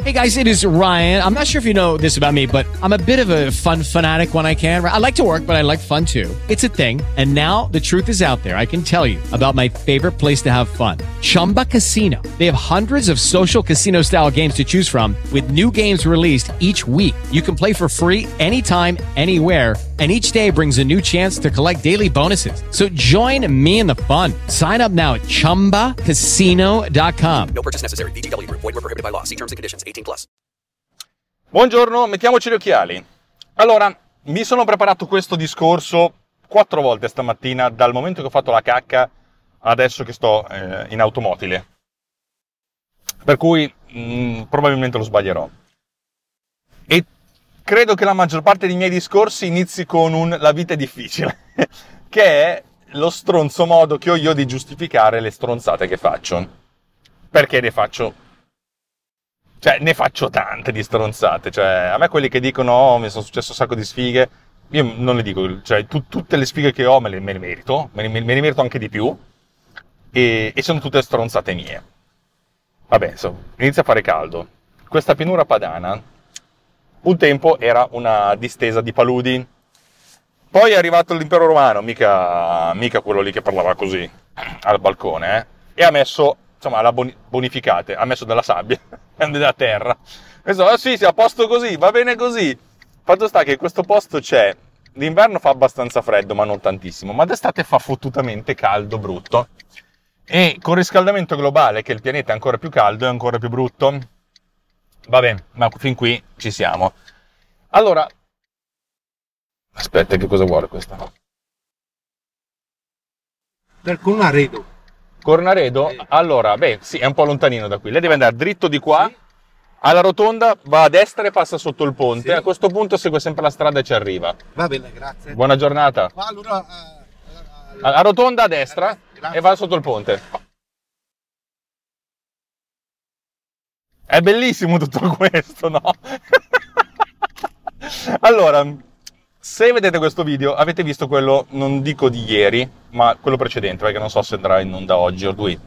Hey guys, it is Ryan. I'm not sure if you know this about me, but I'm a bit of a fun fanatic when I can. I like to work, but I like fun too. It's a thing. And now the truth is out there. I can tell you about my favorite place to have fun. Chumba Casino. They have hundreds of social casino style games to choose from with new games released each week. You can play for free anytime, anywhere. And each day brings a new chance to collect daily bonuses. So join me in the fun. Sign up now at ChumbaCasino.com. No purchase necessary. VGW Group. Void where prohibited by law. See terms and conditions. 18+. Buongiorno, mettiamoci le occhiali. Allora, mi sono preparato questo discorso 4 volte stamattina, dal momento che ho fatto la cacca adesso che sto in automobile. Per cui probabilmente lo sbaglierò. E credo che la maggior parte dei miei discorsi inizi con la vita è difficile, che è lo stronzo modo che ho io di giustificare le stronzate che faccio. Perché ne faccio tante di stronzate. Cioè, a me quelli che dicono "Oh, mi sono successo un sacco di sfighe", io non le dico. Cioè, tutte le sfighe che ho me le merito, me ne merito anche di più, e sono tutte stronzate mie. Vabbè, inizia a fare caldo. Questa pianura padana un tempo era una distesa di paludi. Poi è arrivato l'impero romano, mica quello lì che parlava così al balcone, e ha messo, insomma, la bonificate, ha messo della sabbia della terra. E sì, a posto così, va bene così. Fatto sta che in questo posto d'inverno fa abbastanza freddo, ma non tantissimo, ma d'estate fa fottutamente caldo, brutto. E con il riscaldamento globale, che il pianeta è ancora più caldo e ancora più brutto. Vabbè, ma fin qui ci siamo. Allora, aspetta, che cosa vuole questa? Per Cornaredo. Cornaredo? Allora, sì, è un po' lontanino da qui. Lei deve andare dritto di qua, sì. Alla rotonda, va a destra e passa sotto il ponte. Sì. A questo punto segue sempre la strada e ci arriva. Va bene, grazie. Buona giornata. Allora, a rotonda a destra e va sotto il ponte. È bellissimo tutto questo, no? Allora, se vedete questo video, avete visto quello, non dico di ieri, ma quello precedente, perché non so se andrà in onda oggi o lui.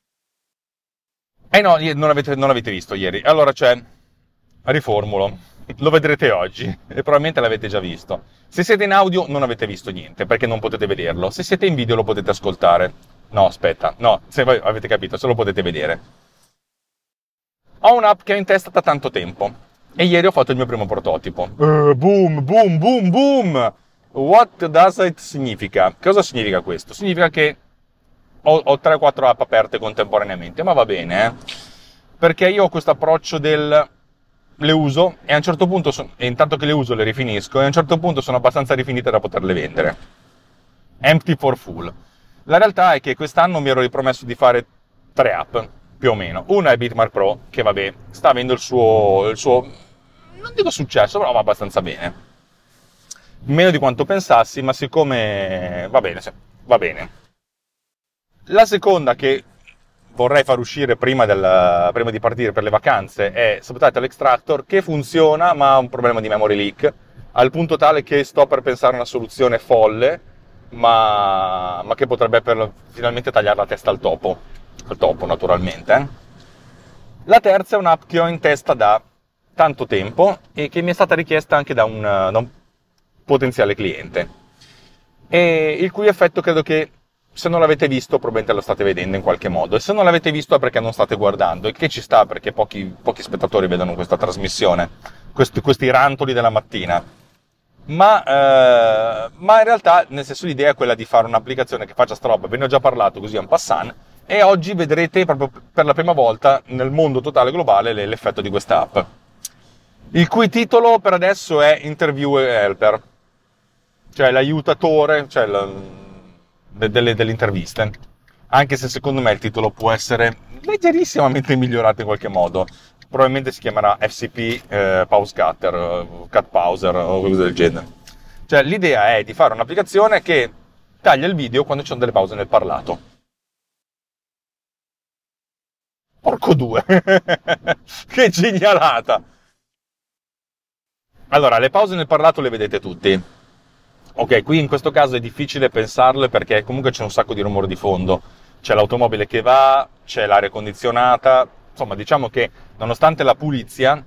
No, non l'avete visto ieri. Allora, riformulo, lo vedrete oggi e probabilmente l'avete già visto. Se siete in audio non avete visto niente, perché non potete vederlo. Se siete in video lo potete ascoltare. No, aspetta, no, se voi avete capito, se lo potete vedere. Ho un'app che ho in testa da tanto tempo e ieri ho fatto il mio primo prototipo. Boom, boom, boom, boom! What does it significa? Cosa significa questo? Significa che ho 3-4 app aperte contemporaneamente, ma va bene, perché io ho questo approccio le uso e a un certo punto, e intanto che le uso le rifinisco, e a un certo punto sono abbastanza rifinite da poterle vendere. Empty for full. La realtà è che quest'anno mi ero ripromesso di fare 3 app, più o meno. Una è Bitmark Pro, che vabbè, sta avendo il suo non dico successo, però va abbastanza bene. Meno di quanto pensassi, ma siccome va bene. La seconda, che vorrei far uscire prima di partire per le vacanze, è Subtitle Extractor, che funziona, ma ha un problema di memory leak, al punto tale che sto per pensare a una soluzione folle, ma che potrebbe finalmente tagliare la testa al topo naturalmente. La terza è un'app che ho in testa da tanto tempo e che mi è stata richiesta anche da un potenziale cliente, e il cui effetto credo che, se non l'avete visto, probabilmente lo state vedendo in qualche modo, e se non l'avete visto è perché non state guardando, e che ci sta, perché pochi spettatori vedono questa trasmissione, questi rantoli della mattina. Ma in realtà, nel senso, l'idea è quella di fare un'applicazione che faccia sta roba. Ve ne ho già parlato così en passant, e oggi vedrete proprio per la prima volta nel mondo totale globale l'effetto di questa app, il cui titolo per adesso è Interview Helper, cioè l'aiutatore, delle interviste, anche se secondo me il titolo può essere leggerissimamente migliorato in qualche modo. Probabilmente si chiamerà FCP Pause Cutter, Cut Pauser o qualcosa del genere. Cioè, l'idea è di fare un'applicazione che taglia il video quando ci sono delle pause nel parlato. Porco due! Che genialata! Allora, le pause nel parlato le vedete tutti. Ok, qui in questo caso è difficile pensarle perché comunque c'è un sacco di rumore di fondo. C'è l'automobile che va, c'è l'aria condizionata, insomma diciamo che nonostante la pulizia,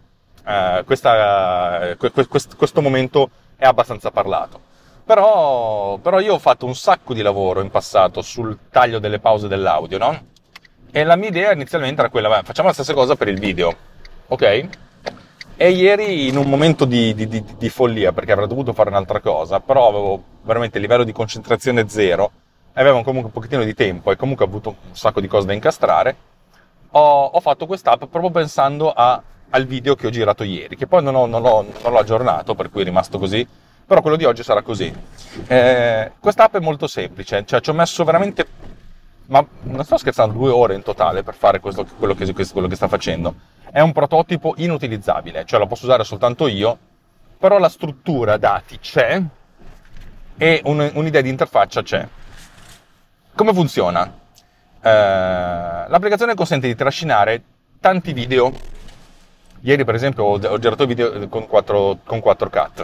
questo momento è abbastanza parlato. Però io ho fatto un sacco di lavoro in passato sul taglio delle pause dell'audio, no? E la mia idea inizialmente era quella, facciamo la stessa cosa per il video, ok? E ieri, in un momento di follia, perché avrei dovuto fare un'altra cosa, però avevo veramente il livello di concentrazione zero, e avevo comunque un pochettino di tempo e comunque ho avuto un sacco di cose da incastrare, ho fatto quest'app proprio pensando al video che ho girato ieri, che poi non l'ho aggiornato, per cui è rimasto così, però quello di oggi sarà così. Quest'app è molto semplice, cioè ci ho messo veramente, ma non sto scherzando, 2 ore in totale per fare quello che sta facendo. È un prototipo inutilizzabile, cioè lo posso usare soltanto io, però la struttura dati c'è e un'idea di interfaccia c'è. Come funziona? L'applicazione consente di trascinare tanti video. Ieri per esempio ho girato video con 4 cut.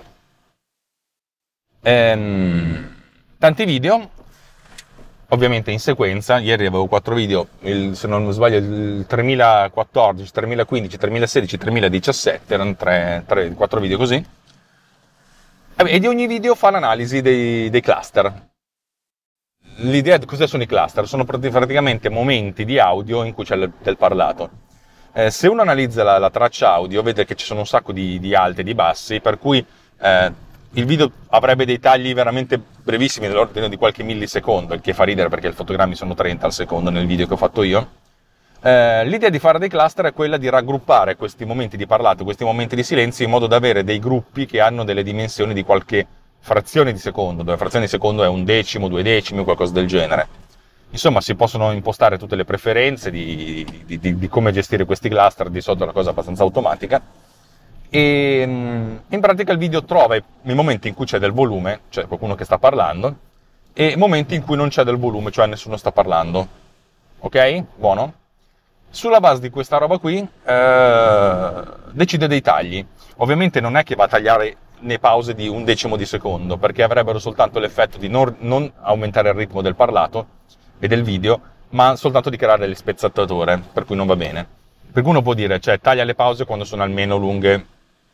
Tanti video, ovviamente in sequenza. Ieri avevo 4 video, se non sbaglio il 3014, 3015, 3016, 3017, erano 4 video così. E di ogni video fa l'analisi dei cluster. L'idea di cosa sono i cluster? Sono praticamente momenti di audio in cui c'è del parlato. Se uno analizza la traccia audio, vede che ci sono un sacco di alti e di bassi, per cui il video avrebbe dei tagli veramente brevissimi, nell'ordine di qualche millisecondo, il che fa ridere perché i fotogrammi sono 30 al secondo nel video che ho fatto io. L'idea di fare dei cluster è quella di raggruppare questi momenti di parlato, questi momenti di silenzio, in modo da avere dei gruppi che hanno delle dimensioni di qualche frazione di secondo, dove frazione di secondo è 1/10, 2/10 o qualcosa del genere. Insomma, si possono impostare tutte le preferenze di come gestire questi cluster, di solito è una cosa abbastanza automatica. E in pratica il video trova i momenti in cui c'è del volume, cioè qualcuno che sta parlando, e momenti in cui non c'è del volume, cioè nessuno sta parlando. Ok? Buono? Sulla base di questa roba qui decide dei tagli. Ovviamente non è che va a tagliare le pause di 1/10 di secondo, perché avrebbero soltanto l'effetto di non aumentare il ritmo del parlato e del video, ma soltanto di creare delle spezzature, per cui non va bene. Per cui uno può dire, cioè taglia le pause quando sono almeno lunghe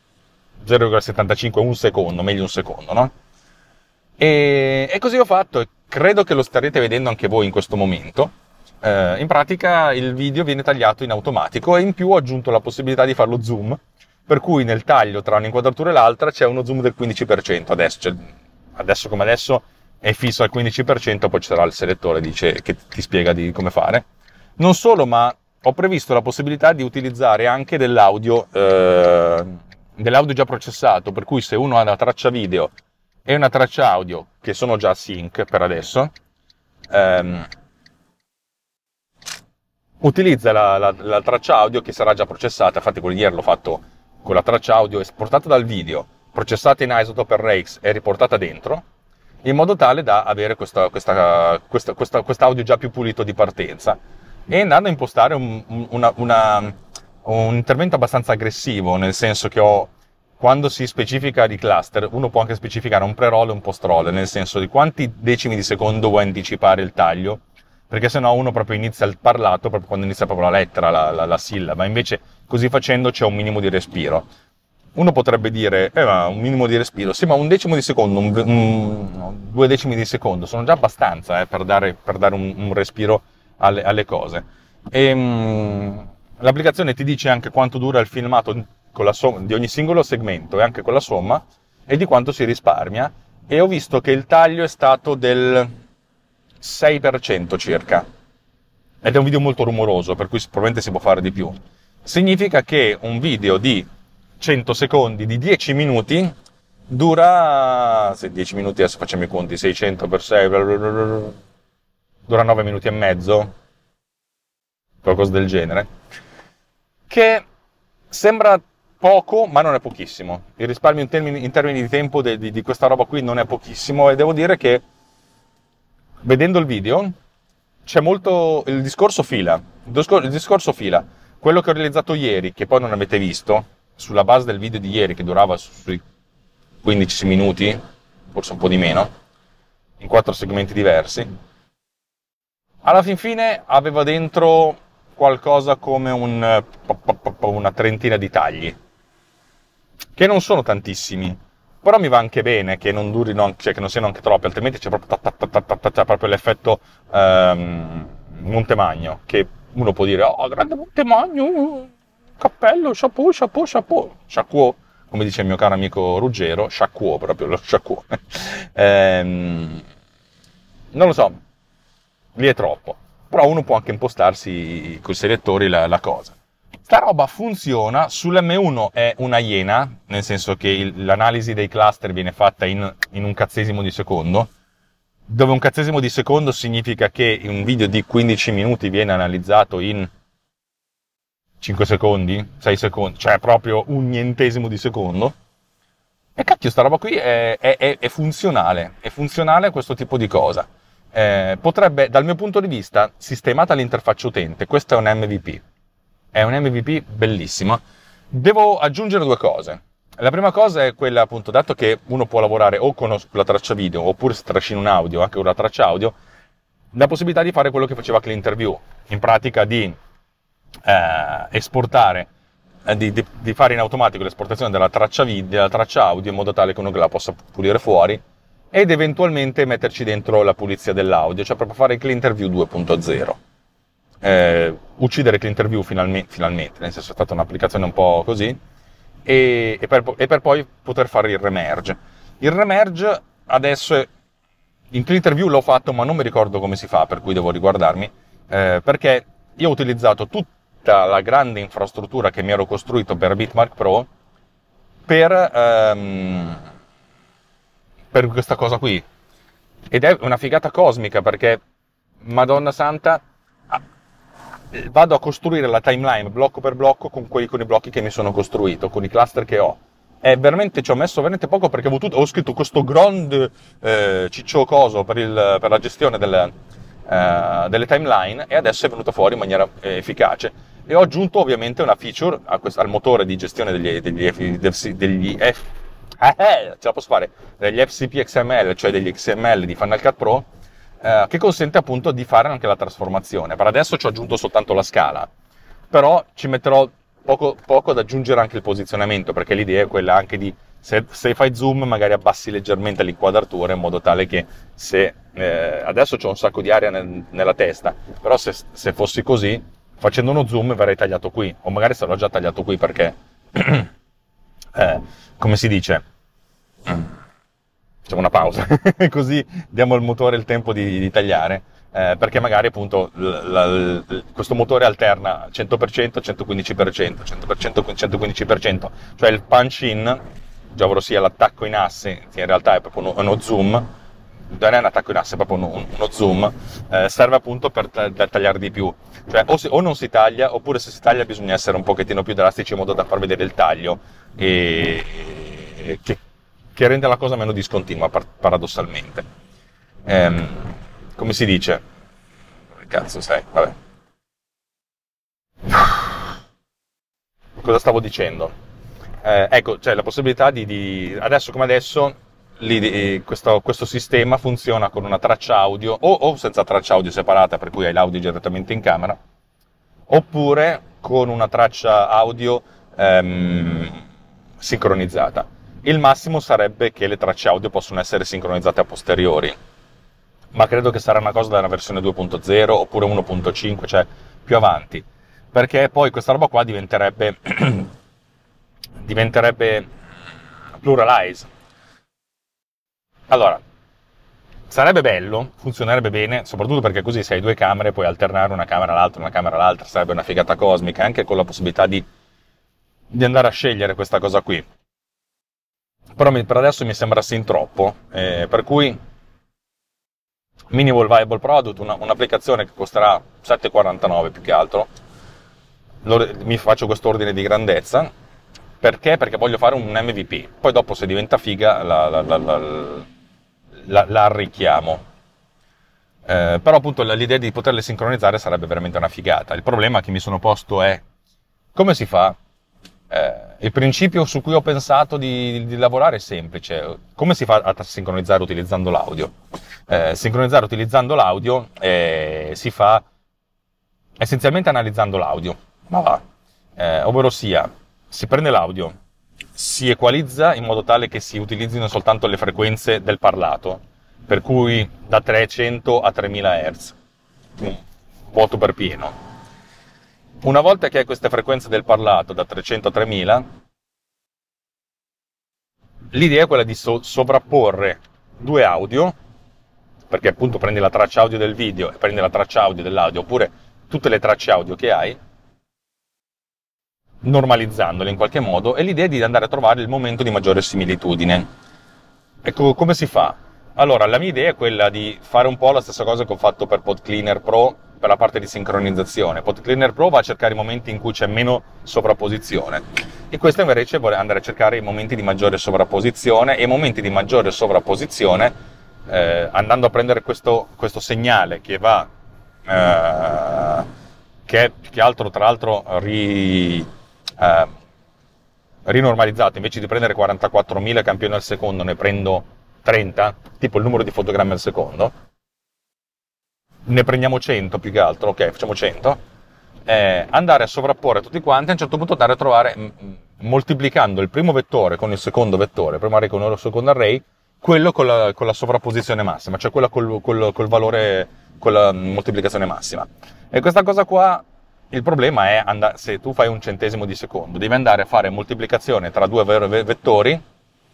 0,75, 1 secondo, meglio 1 secondo, no? E così ho fatto, e credo che lo starete vedendo anche voi in questo momento. In pratica il video viene tagliato in automatico, e in più ho aggiunto la possibilità di farlo zoom, per cui nel taglio tra un'inquadratura e l'altra c'è uno zoom del 15%. Adesso come adesso è fisso al 15%, poi ci sarà il selettore che ti spiega di come fare. Non solo, ma ho previsto la possibilità di utilizzare anche dell'audio già processato, per cui se uno ha una traccia video e una traccia audio che sono già sync per adesso, utilizza la traccia audio che sarà già processata. Infatti quello di ieri l'ho fatto con la traccia audio esportata dal video, processata in Isotope RX e riportata dentro, in modo tale da avere quest'audio già più pulito di partenza, e andando a impostare un intervento abbastanza aggressivo, nel senso che quando si specifica di cluster, uno può anche specificare un pre-roll e un post-roll, nel senso di quanti decimi di secondo vuoi anticipare il taglio, perché sennò uno proprio inizia il parlato proprio quando inizia proprio la lettera, la sillaba. Invece così facendo c'è un minimo di respiro. Uno potrebbe dire, ma un minimo di respiro, sì, ma 1/10 di secondo, 2 decimi di secondo sono già abbastanza per dare un respiro alle cose. L'applicazione ti dice anche quanto dura il filmato con la somma di ogni singolo segmento, e anche con la somma, e di quanto si risparmia, e ho visto che il taglio è stato del 6% circa, ed è un video molto rumoroso, per cui probabilmente si può fare di più. Significa che un video di 100 secondi, di 10 minuti, dura, se 10 minuti, adesso facciamo i conti, 600 per 6, dura 9 minuti e mezzo, qualcosa del genere, che sembra poco, ma non è pochissimo. Il risparmio in termini di tempo di questa roba qui non è pochissimo, e devo dire che vedendo il video c'è molto il discorso fila. Quello che ho realizzato ieri, che poi non avete visto, sulla base del video di ieri che durava sui 15 minuti, forse un po' di meno, in 4 segmenti diversi, alla fin fine aveva dentro qualcosa come un una trentina di tagli, che non sono tantissimi, però mi va anche bene che non durino, cioè che non siano anche troppi, altrimenti c'è proprio l'effetto Montemagno, che uno può dire, oh, grande Montemagno, cappello, chapeau, chapeau, chapeau, chapeau, come dice il mio caro amico Ruggero, chapeau, proprio lo chapeau. Non lo so, lì è troppo, però uno può anche impostarsi con i selettori la cosa. Sta roba funziona, sull'M1 è una iena, nel senso che l'analisi dei cluster viene fatta in un cazzesimo di secondo, dove un cazzesimo di secondo significa che un video di 15 minuti viene analizzato in 5 secondi, 6 secondi, cioè proprio un nientesimo di secondo. E cacchio, sta roba qui è funzionale, è funzionale a questo tipo di cosa. Potrebbe, dal mio punto di vista, sistemata l'interfaccia utente, questo è un MVP. È un MVP bellissimo. Devo aggiungere due cose. La prima cosa è quella, appunto, dato che uno può lavorare o con la traccia video, oppure se trascina un audio, anche con la traccia audio, la possibilità di fare quello che faceva ClientView, in pratica di esportare, di fare in automatico l'esportazione della traccia video, della traccia audio, in modo tale che uno la possa pulire fuori, ed eventualmente metterci dentro la pulizia dell'audio, cioè proprio fare il ClientView 2.0. Uccidere ClientView finalmente, nel senso è stata un'applicazione un po' così, e per poi poter fare il remerge. Il remerge adesso in ClientView l'ho fatto, ma non mi ricordo come si fa, per cui devo riguardarmi, perché io ho utilizzato tutta la grande infrastruttura che mi ero costruito per Bitmark Pro per questa cosa qui, ed è una figata cosmica, perché Madonna Santa, vado a costruire la timeline blocco per blocco con i blocchi che mi sono costruito, con i cluster che ho. È veramente, ci ho messo veramente poco, perché ho scritto questo grande ciccio coso per la gestione delle timeline, e adesso è venuta fuori in maniera efficace. E ho aggiunto ovviamente una feature al motore di gestione degli FCP XML, cioè degli XML di Final Cut Pro, che consente appunto di fare anche la trasformazione. Per adesso ci ho aggiunto soltanto la scala, però ci metterò poco ad aggiungere anche il posizionamento, perché l'idea è quella anche di, se fai zoom, magari abbassi leggermente l'inquadratura, in modo tale che adesso c'ho un sacco di aria nella testa, però se fossi così, facendo uno zoom verrei tagliato qui, o magari sarò già tagliato qui, perché come si dice, facciamo una pausa così diamo al motore il tempo di tagliare, perché magari appunto questo motore alterna 100%, 115%, 100%, 115%, cioè il punch in, ovvero sia l'attacco in asse, che in realtà è proprio uno zoom, non è un attacco in asse, è proprio uno zoom, serve appunto per tagliare di più, cioè o non si taglia, oppure se si taglia bisogna essere un pochettino più drastici in modo da far vedere il taglio, che rende la cosa meno discontinua, paradossalmente. Come si dice? Che cazzo sei? Vabbè. Cosa stavo dicendo? Ecco, c'è la possibilità di adesso come adesso, questo sistema funziona con una traccia audio, o senza traccia audio separata, per cui hai l'audio direttamente in camera, oppure con una traccia audio sincronizzata. Il massimo sarebbe che le tracce audio possono essere sincronizzate a posteriori, ma credo che sarà una cosa della versione 2.0 oppure 1.5, cioè più avanti, perché poi questa roba qua diventerebbe pluralize. Allora, sarebbe bello, funzionerebbe bene, soprattutto perché così se hai due camere puoi alternare una camera all'altra, sarebbe una figata cosmica, anche con la possibilità di andare a scegliere questa cosa qui. Però per adesso mi sembra sin troppo, per cui Minimal Viable Product, un'applicazione che costerà 7,49 più che altro, mi faccio questo ordine di grandezza, perché voglio fare un MVP, poi dopo se diventa figa la arricchiamo, però appunto l'idea di poterle sincronizzare sarebbe veramente una figata. Il problema che mi sono posto è come si fa. Il principio su cui ho pensato di lavorare è semplice. Come si fa a sincronizzare utilizzando l'audio? Sincronizzare utilizzando l'audio si fa essenzialmente analizzando l'audio. Ma va. ovvero sia, si prende l'audio, si equalizza in modo tale che si utilizzino soltanto le frequenze del parlato, per cui da 300 a 3000 Hz, vuoto per pieno. Una volta che hai queste frequenze del parlato da 300 a 3000, l'idea è quella di sovrapporre due audio, perché appunto prendi la traccia audio del video e prendi la traccia audio dell'audio, oppure tutte le tracce audio che hai, normalizzandole in qualche modo, e l'idea è di andare a trovare il momento di maggiore similitudine. Ecco, come si fa? Allora, la mia idea è quella di fare un po' la stessa cosa che ho fatto per PodCleaner Pro per la parte di sincronizzazione. PodCleaner Pro va a cercare i momenti in cui c'è meno sovrapposizione, e questo invece vuole andare a cercare i momenti di maggiore sovrapposizione, e i momenti di maggiore sovrapposizione, andando a prendere questo segnale che va, che è più che altro, tra l'altro, rinormalizzato. Invece di prendere 44.000 campioni al secondo, ne prendo 30, tipo il numero di fotogrammi al secondo. Ne prendiamo 100 più che altro, ok, facciamo 100. Andare a sovrapporre tutti quanti, a un certo punto andare a trovare, moltiplicando il primo vettore con il secondo vettore, primo array con il secondo array, quello con la sovrapposizione massima, cioè quella col valore, con la moltiplicazione massima. E questa cosa qua, il problema è, se tu fai un centesimo di secondo, devi andare a fare moltiplicazione tra due vettori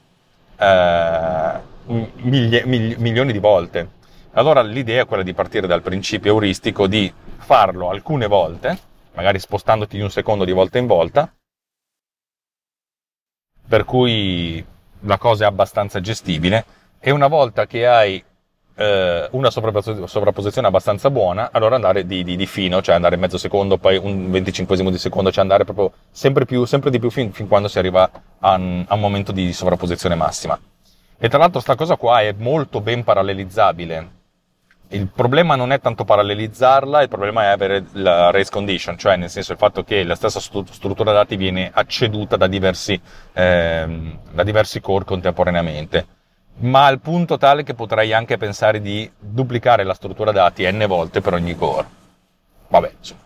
milioni di volte. Allora l'idea è quella di partire dal principio euristico di farlo alcune volte, magari spostandoti di un secondo di volta in volta, per cui la cosa è abbastanza gestibile, e una volta che hai una sovrapposizione abbastanza buona, allora andare di fino, cioè andare mezzo secondo, poi un 25esimo di secondo, cioè andare proprio sempre di più fin quando si arriva a un momento di sovrapposizione massima. E tra l'altro sta cosa qua è molto ben parallelizzabile. Il problema non è tanto parallelizzarla, il problema è avere la race condition, cioè nel senso il fatto che la stessa struttura dati viene acceduta da diversi core contemporaneamente, ma al punto tale che potrei anche pensare di duplicare la struttura dati n volte per ogni core. Vabbè, insomma.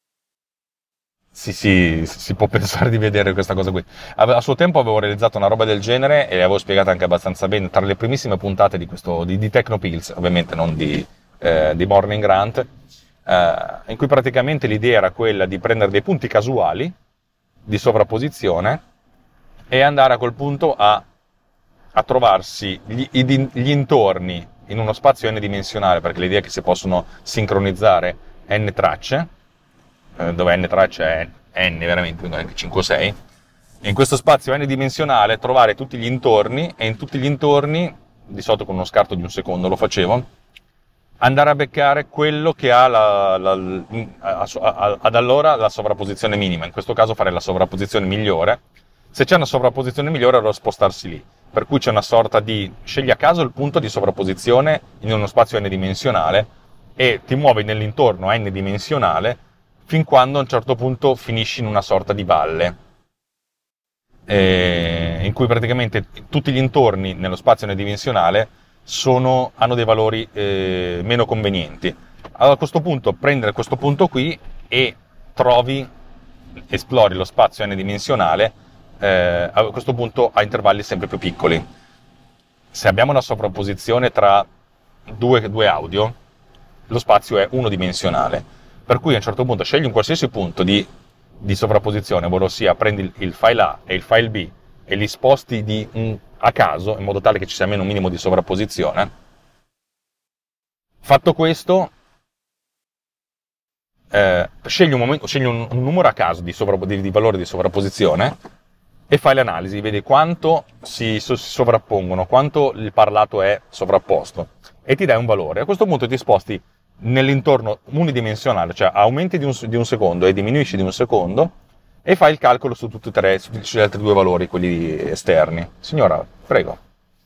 Si può pensare di vedere questa cosa qui. A suo tempo avevo realizzato una roba del genere e l'avevo spiegata anche abbastanza bene tra le primissime puntate di Technopills, ovviamente non di Morning Grant, in cui praticamente l'idea era quella di prendere dei punti casuali di sovrapposizione e andare a quel punto a trovarsi gli intorni in uno spazio n-dimensionale, perché l'idea è che si possono sincronizzare n tracce, dove n tracce è n veramente, quindi anche 5 o 6, e in questo spazio n-dimensionale trovare tutti gli intorni, e in tutti gli intorni, di solito con uno scarto di un secondo lo facevo, andare a beccare quello che ha ad allora la sovrapposizione minima, in questo caso fare la sovrapposizione migliore. Se c'è una sovrapposizione migliore, allora spostarsi lì, per cui c'è una sorta di scegli a caso il punto di sovrapposizione in uno spazio n-dimensionale e ti muovi nell'intorno n-dimensionale fin quando a un certo punto finisci in una sorta di valle, in cui praticamente tutti gli intorni nello spazio n-dimensionale hanno dei valori meno convenienti. Allora a questo punto prendere questo punto qui e esplori lo spazio n-dimensionale a questo punto a intervalli sempre più piccoli. Se abbiamo una sovrapposizione tra due audio, lo spazio è unidimensionale, per cui a un certo punto scegli un qualsiasi punto di sovrapposizione, ovvero sia prendi il file A e il file B e li sposti a caso, in modo tale che ci sia almeno un minimo di sovrapposizione. Fatto questo, scegli un numero a caso di valore di sovrapposizione e fai l'analisi, vedi quanto si sovrappongono, quanto il parlato è sovrapposto, e ti dai un valore. A questo punto ti sposti nell'intorno unidimensionale, cioè aumenti di un secondo e diminuisci di un secondo, e fai il calcolo su tutti e tre, sugli altri due valori, quelli esterni. Signora, prego.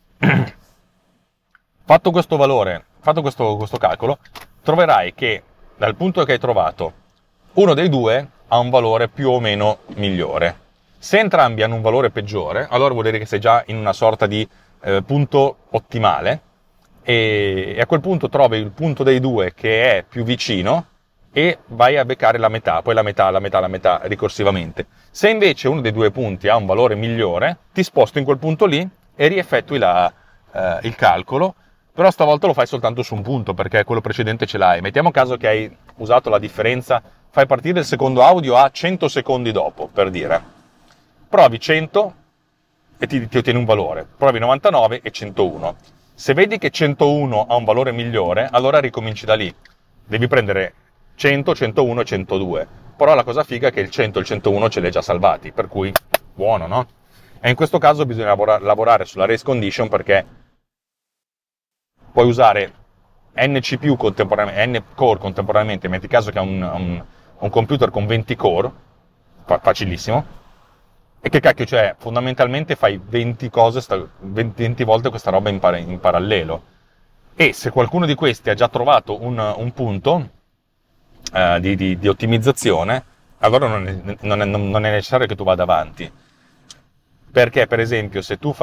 Fatto questo calcolo, troverai che dal punto che hai trovato, uno dei due ha un valore più o meno migliore. Se entrambi hanno un valore peggiore, allora vuol dire che sei già in una sorta di punto ottimale, e a quel punto trovi il punto dei due che è più vicino e vai a beccare la metà, poi la metà ricorsivamente. Se invece uno dei due punti ha un valore migliore, ti sposto in quel punto lì e rieffettui il calcolo, però stavolta lo fai soltanto su un punto perché quello precedente ce l'hai. Mettiamo caso che hai usato la differenza, fai partire il secondo audio a 100 secondi dopo, per dire. Provi 100 e ti ottieni un valore, provi 99 e 101. Se vedi che 101 ha un valore migliore, allora ricominci da lì. Devi prendere 100, 101 e 102. Però la cosa figa è che il 100 e il 101 ce li hai già salvati, per cui buono, no? E in questo caso bisogna lavorare sulla race condition perché puoi usare n CPU contemporaneamente, n core contemporaneamente, metti caso che ha un computer con 20 core, facilissimo, e che cacchio, cioè fondamentalmente fai 20 cose, 20 volte questa roba in parallelo. E se qualcuno di questi ha già trovato un punto di ottimizzazione, allora non è necessario che tu vada avanti. Perché, per esempio, se tu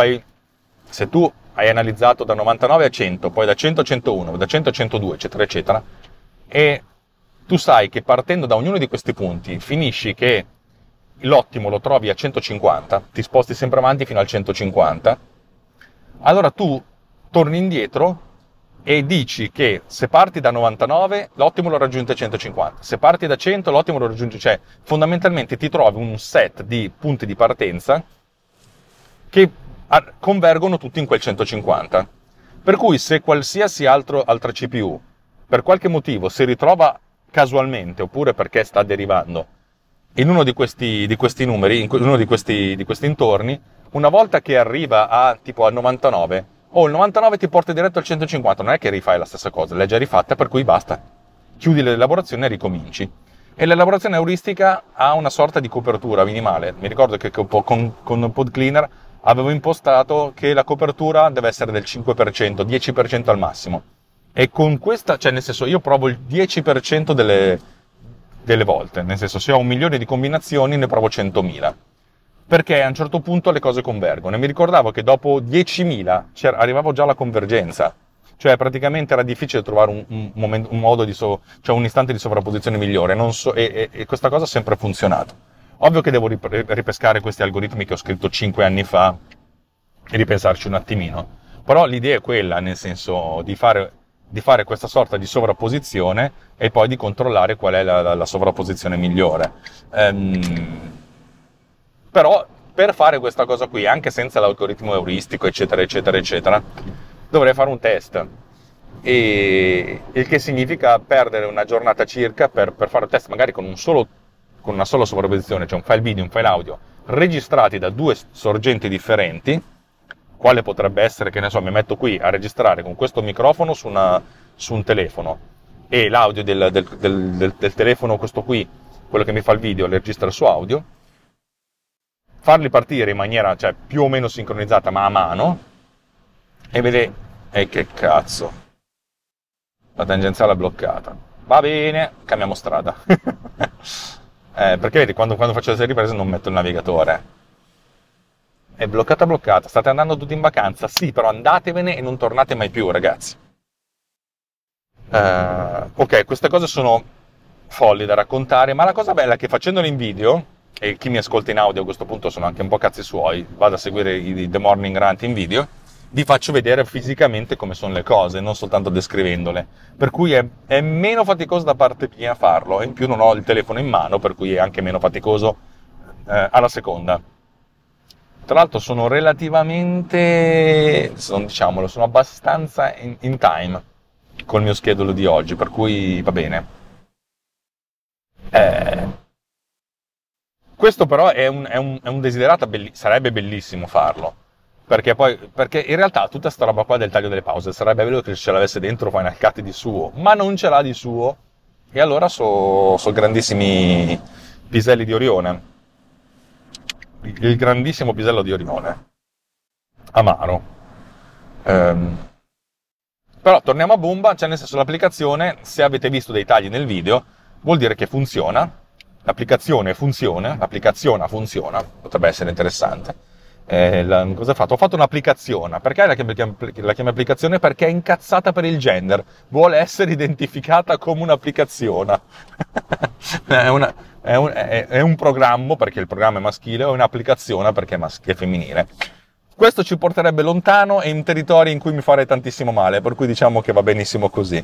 hai analizzato da 99 a 100, poi da 100 a 101, da 100 a 102, eccetera, eccetera, e tu sai che partendo da ognuno di questi punti finisci che l'ottimo lo trovi a 150, ti sposti sempre avanti fino al 150, allora tu torni indietro e dici che se parti da 99 l'ottimo lo raggiungi a 150, se parti da 100 l'ottimo lo raggiungi, cioè fondamentalmente ti trovi un set di punti di partenza che convergono tutti in quel 150. Per cui se qualsiasi altra CPU per qualche motivo si ritrova casualmente oppure perché sta derivando in uno di questi numeri, in uno di questi intorni, una volta che arriva a tipo al 99, il 99 ti porta diretto al 150, non è che rifai la stessa cosa, l'hai già rifatta, per cui basta. Chiudi l'elaborazione e ricominci. E l'elaborazione euristica ha una sorta di copertura minimale. Mi ricordo che con PodCleaner avevo impostato che la copertura deve essere del 5%, 10% al massimo. E con questa, cioè nel senso, io provo il 10% delle volte, nel senso se ho 1 milione di combinazioni ne provo 100.000, perché a un certo punto le cose convergono e mi ricordavo che dopo 10.000 arrivavo già alla convergenza, cioè praticamente era difficile trovare un modo cioè un istante di sovrapposizione migliore, e questa cosa ha sempre funzionato. Ovvio che devo ripescare questi algoritmi che ho scritto 5 anni fa e ripensarci un attimino, però l'idea è quella, nel senso di fare questa sorta di sovrapposizione e poi di controllare qual è la sovrapposizione migliore. Però per fare questa cosa qui, anche senza l'algoritmo euristico, eccetera, eccetera, eccetera, dovrei fare un test. E il che significa perdere una giornata circa per fare un test, magari con una sola sovrapposizione, cioè un file video, un file audio, registrati da 2 sorgenti differenti. Quale potrebbe essere, che ne so, mi metto qui a registrare con questo microfono su un telefono e l'audio del telefono, questo qui, quello che mi fa il video, le registra il suo audio, farli partire in maniera, cioè, più o meno sincronizzata ma a mano, e vedere, che cazzo, la tangenziale è bloccata, va bene, cambiamo strada. Perché vedi, quando faccio le riprese non metto il navigatore. È bloccata, state andando tutti in vacanza? Sì, però andatevene e non tornate mai più, ragazzi. Ok, queste cose sono folli da raccontare, ma la cosa bella è che facendolo in video, e chi mi ascolta in audio a questo punto sono anche un po' cazzi suoi, vado a seguire i The Morning Rant in video, vi faccio vedere fisicamente come sono le cose, non soltanto descrivendole. Per cui è meno faticoso da parte mia farlo, e in più non ho il telefono in mano, per cui è anche meno faticoso alla seconda. Tra l'altro sono sono abbastanza in time col mio schedule di oggi, per cui va bene. Questo però è un desiderato, sarebbe bellissimo farlo, perché in realtà tutta sta roba qua del taglio delle pause sarebbe bello che ce l'avesse dentro Final Cut di suo, ma non ce l'ha di suo, e allora so grandissimi piselli di Orione. Il grandissimo pisello di Orione, amaro. Però torniamo a bomba, cioè nel senso l'applicazione, se avete visto dei tagli nel video, vuol dire che funziona, l'applicazione funziona, potrebbe essere interessante, Cosa ho fatto? Ho fatto un'applicazione. Perché la chiamo applicazione? Perché è incazzata per il gender. Vuole essere identificata come un'applicazione. è un programma, perché il programma è maschile, o un'applicazione perché è femminile. Questo ci porterebbe lontano e in territori in cui mi farei tantissimo male, per cui diciamo che va benissimo così.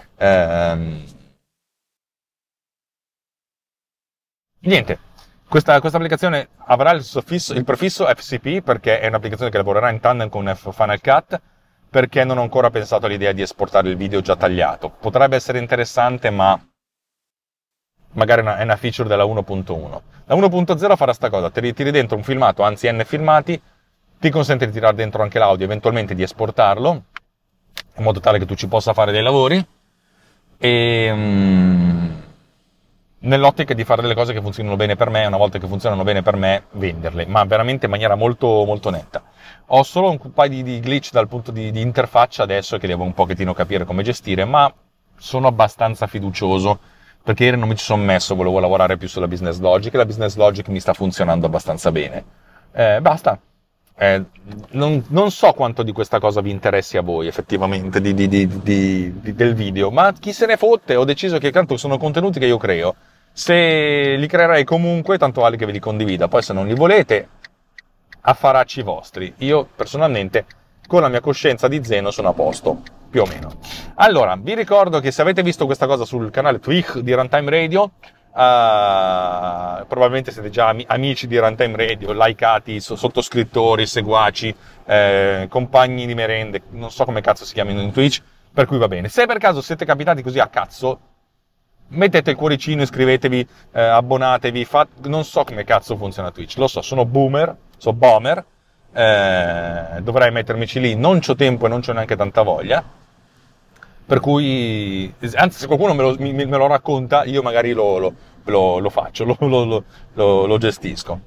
Niente. Questa applicazione avrà il prefisso FCP perché è un'applicazione che lavorerà in tandem con Final Cut, perché non ho ancora pensato all'idea di esportare il video già tagliato. Potrebbe essere interessante, ma magari è una feature della 1.1. La 1.0 farà sta cosa, tiri dentro un filmato, anzi n filmati, ti consente di tirare dentro anche l'audio, eventualmente di esportarlo, in modo tale che tu ci possa fare dei lavori, e nell'ottica di fare delle cose che funzionano bene per me, una volta che funzionano bene per me, venderle, ma veramente in maniera molto, molto netta. Ho solo un paio di glitch dal punto di interfaccia adesso che devo un pochettino capire come gestire, ma sono abbastanza fiducioso, perché ieri non mi ci sono messo, volevo lavorare più sulla business logic, e la business logic mi sta funzionando abbastanza bene. Basta. Non so quanto di questa cosa vi interessi a voi effettivamente del video, ma chi se ne fotte, ho deciso che tanto sono contenuti che io creo. Se li creerei comunque, tanto vale che ve li condivida. Poi se non li volete, affaracci vostri. Io personalmente, con la mia coscienza di Zeno, sono a posto, più o meno. Allora, vi ricordo che se avete visto questa cosa sul canale Twitch di Runtime Radio, probabilmente siete già amici di Runtime Radio, likeati, sottoscrittori, seguaci, compagni di merende, non so come cazzo si chiamano in Twitch, per cui va bene. Se per caso siete capitati così a cazzo, mettete il cuoricino, iscrivetevi, abbonatevi, non so come cazzo funziona Twitch, lo so, sono bomber, dovrei mettermici lì, non c'ho tempo e non c'ho neanche tanta voglia, per cui, anzi, se qualcuno me lo racconta, io magari lo faccio, lo gestisco.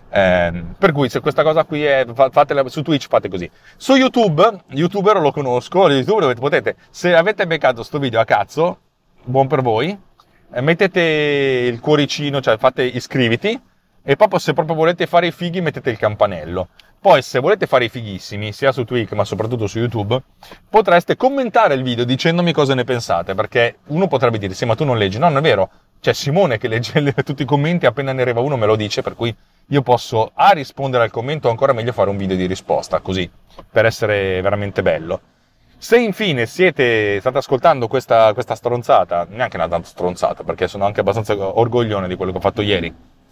Per cui se questa cosa qui fatela su Twitch, fate così. Su YouTuber lo conosco, potete, se avete beccato sto video a cazzo, buon per voi, mettete il cuoricino, cioè fate iscriviti, e poi se proprio volete fare i fighi mettete il campanello. Poi se volete fare i fighissimi, sia su Twitch ma soprattutto su YouTube, potreste commentare il video dicendomi cosa ne pensate, perché uno potrebbe dire, sì ma tu non leggi, no, non è vero, c'è Simone che legge tutti i commenti, appena ne arriva uno me lo dice, per cui io posso rispondere al commento, o ancora meglio fare un video di risposta, così, per essere veramente bello. Se infine state ascoltando questa stronzata, neanche una tanto stronzata, perché sono anche abbastanza orgoglione di quello che ho fatto ieri,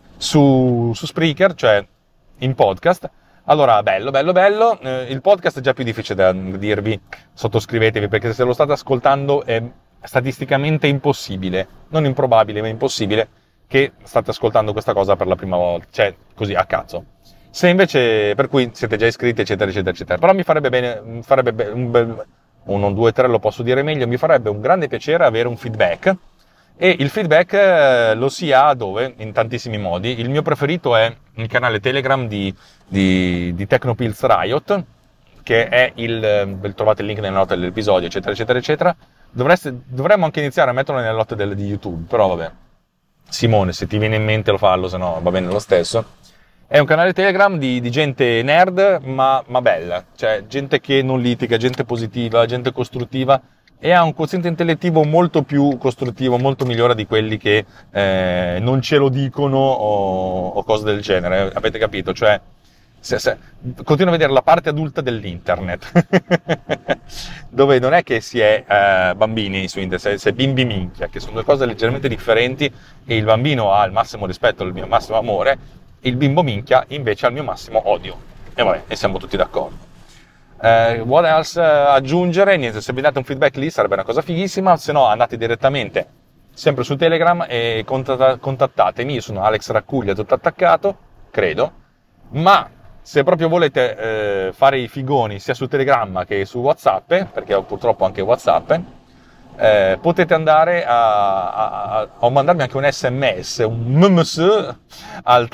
su Spreaker, cioè in podcast, allora bello, il podcast è già più difficile da dirvi, sottoscrivetevi, perché se lo state ascoltando è statisticamente impossibile, non improbabile ma impossibile che state ascoltando questa cosa per la prima volta, cioè così a cazzo. Se invece, per cui siete già iscritti eccetera eccetera eccetera, però mi farebbe bene, un bel, 1, 2, 3 lo posso dire meglio, mi farebbe un grande piacere avere un feedback. E il feedback lo si ha dove? In tantissimi modi. Il mio preferito è il canale Telegram di Technopills Riot, che è trovate il link nelle note dell'episodio, eccetera, eccetera, eccetera. Dovremmo anche iniziare a metterlo nelle note di YouTube, però vabbè. Simone, se ti viene in mente lo fallo, se no va bene lo stesso. È un canale Telegram di gente nerd, ma bella. Cioè, gente che non litiga, gente positiva, gente costruttiva, e ha un quoziente intellettivo molto più costruttivo, molto migliore di quelli che non ce lo dicono o cose del genere, avete capito? Cioè, continuo a vedere la parte adulta dell'internet, dove non è che si è bambini su internet, si è bimbi minchia, che sono due cose leggermente differenti, e il bambino ha il massimo rispetto, il mio massimo amore, il bimbo minchia invece ha il mio massimo odio, e vabbè, e siamo tutti d'accordo. What else aggiungere? Niente, se vi date un feedback lì sarebbe una cosa fighissima, se no andate direttamente sempre su Telegram e contattatemi. Io sono Alex Raccuglia, tutto attaccato, credo, ma se proprio volete fare i figoni sia su Telegram che su WhatsApp, perché ho purtroppo anche WhatsApp, potete andare a mandarmi anche un SMS, un MMS al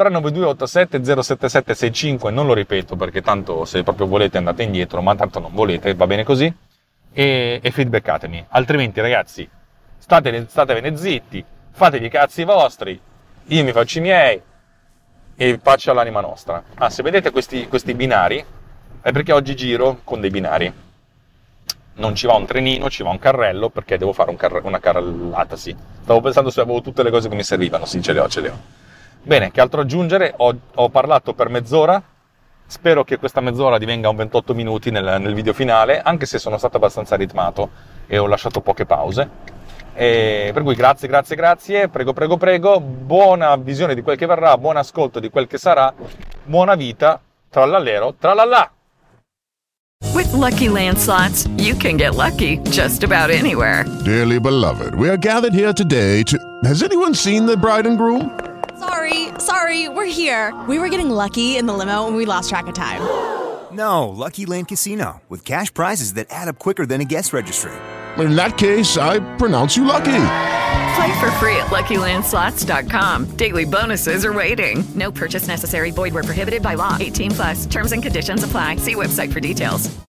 392-87-07765, non lo ripeto perché tanto se proprio volete andate indietro, ma tanto non volete, va bene così, e feedbackatemi. Altrimenti ragazzi, statevene zitti, fatevi i cazzi vostri, io mi faccio i miei, e pace all'anima nostra. Se vedete questi binari, è perché oggi giro con dei binari. Non ci va un trenino, ci va un carrello, perché devo fare una carrellata, sì. Stavo pensando se avevo tutte le cose che mi servivano, sì, ce le ho. Bene, che altro aggiungere? Ho parlato per mezz'ora, spero che questa mezz'ora divenga un 28 minuti nel video finale, anche se sono stato abbastanza ritmato e ho lasciato poche pause. Per cui grazie, prego, buona visione di quel che verrà, buon ascolto di quel che sarà, buona vita, trallallero, trallallà! With Lucky Land Slots, you can get lucky just about anywhere. Dearly beloved, we are gathered here today to... Has anyone seen the bride and groom? Sorry, we're here. We were getting lucky in the limo and we lost track of time. No, Lucky Land Casino, with cash prizes that add up quicker than a guest registry. In that case, I pronounce you lucky. Play for free at LuckyLandSlots.com. Daily bonuses are waiting. No purchase necessary. Void where prohibited by law. 18+. Terms and conditions apply. See website for details.